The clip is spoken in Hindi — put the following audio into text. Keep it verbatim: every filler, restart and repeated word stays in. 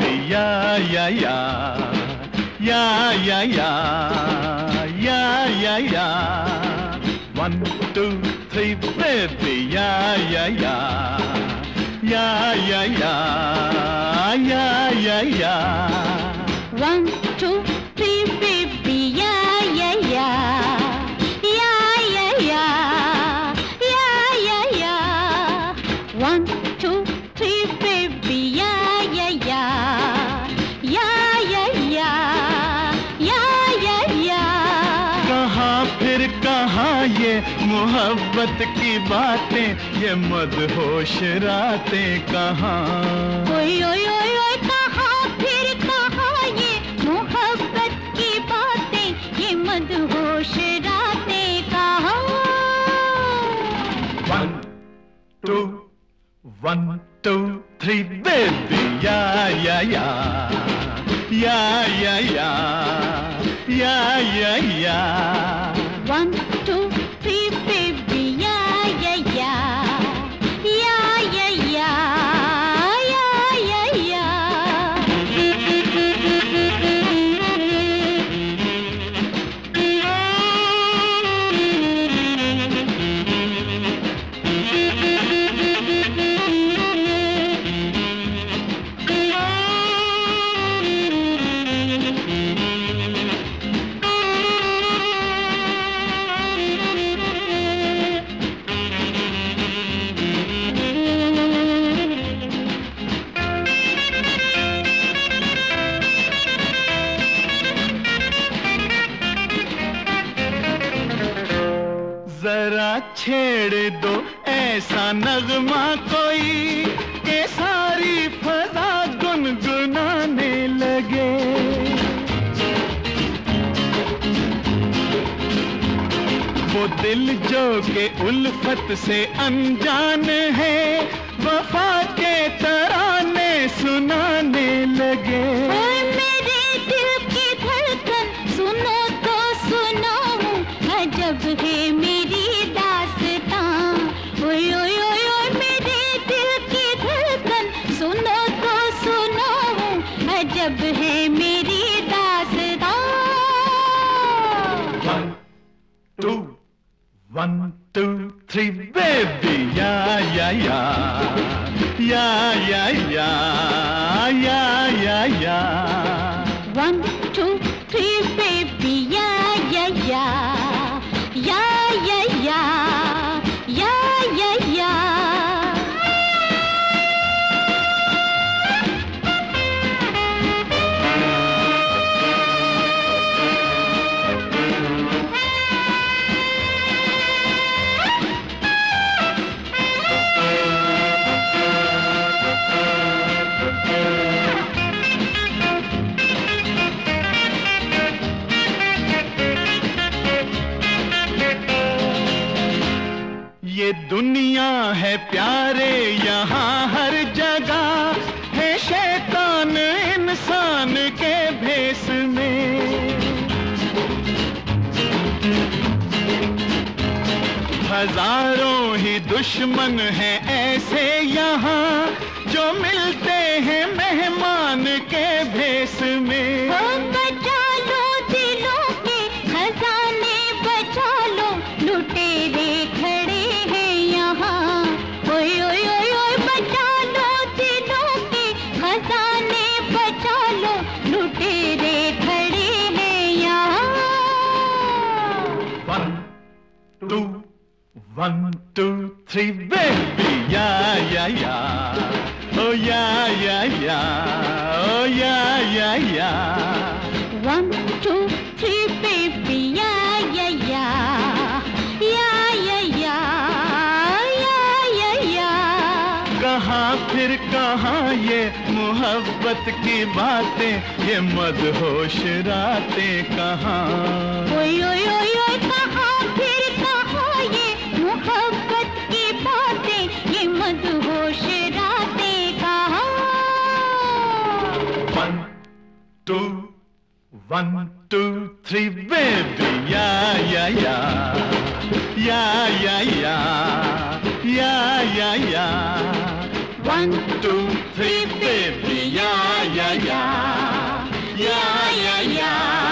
yeah, yeah, yeah, yeah, yeah, yeah, yeah, yeah, yeah. One, two, three, baby, yeah, yeah, yeah, yeah, yeah, yeah, yeah, yeah, yeah. One, two, three, baby, yeah, yeah, yeah, yeah, yeah, yeah, yeah, yeah, yeah. One, two, three, baby, yeah, yeah, yeah, yeah, yeah, yeah, yeah, yeah, yeah. कहाँ फिर कहाँ ये मोहब्बत की बातें, ये मदहोश रातें कहाँ? ओए ओए ओए ओए कहाँ फिर कहाँ ये मोहब्बत की बातें, ये मदहोश रातें कहाँ? One, two, one, two, three, baby, yeah, yeah, yeah, yeah, yeah, yeah, yeah, yeah, yeah. One, two, three, baby, yeah, yeah, yeah, yeah, yeah, yeah, yeah, yeah, yeah. जरा छेड़ दो ऐसा नगमा कोई कि सारी फजा गुनगुनाने लगे। वो दिल जो के उल्फत से अनजान है, वफा के तराने सुनाने लगे। ओए मेरे दिल की धड़कन सुनो तो सुनाऊं, अजब है मेरी दास्तां। ओए ओए ओए ओए मेरे दिल की धड़कन सुनो तो सुनाऊं, अजब है मेरी दास्तां। One, two, one, two, three, baby, yeah, yeah, yeah, yeah, yeah, yeah, yeah, yeah, yeah. One, two, three, baby, yeah, yeah, yeah, yeah, yeah, yeah, yeah, yeah, yeah. ये दुनिया है प्यारे, यहाँ हर जगह है शैतान इंसान के भेष में। हजारों ही दुश्मन हैं ऐसे यहाँ, जो मिलते हैं मेहमान के भेष में। ओ बचा लो दिलों के खजाने, बचा लो लुटेरे खड़े हैं यहाँ। ओए ओए ओए ओए बचा लो दिलों के खजाने, बचा लो लुटेरे खड़े हैं यहाँ। One, two, one, two, three, baby, yeah, yeah, yeah, oh yeah, yeah, yeah, oh yeah, yeah, yeah. One, two, three, baby, yeah, yeah, yeah, yeah, yeah, yeah, yeah, yeah, yeah. कहाँ फिर कहाँ ये मोहब्बत की बातें, ये मदहोश रातें कहाँ? ओए ओए ओए ओए कहाँ फिर कहाँ ये मोहब्बत की बातें, ये मदहोश रातें कहाँ? One, two, one, two, three, baby, yeah, yeah, yeah, yeah, yeah, yeah, yeah, yeah, yeah. One, two, three, baby, yeah, yeah, yeah, yeah, yeah, yeah.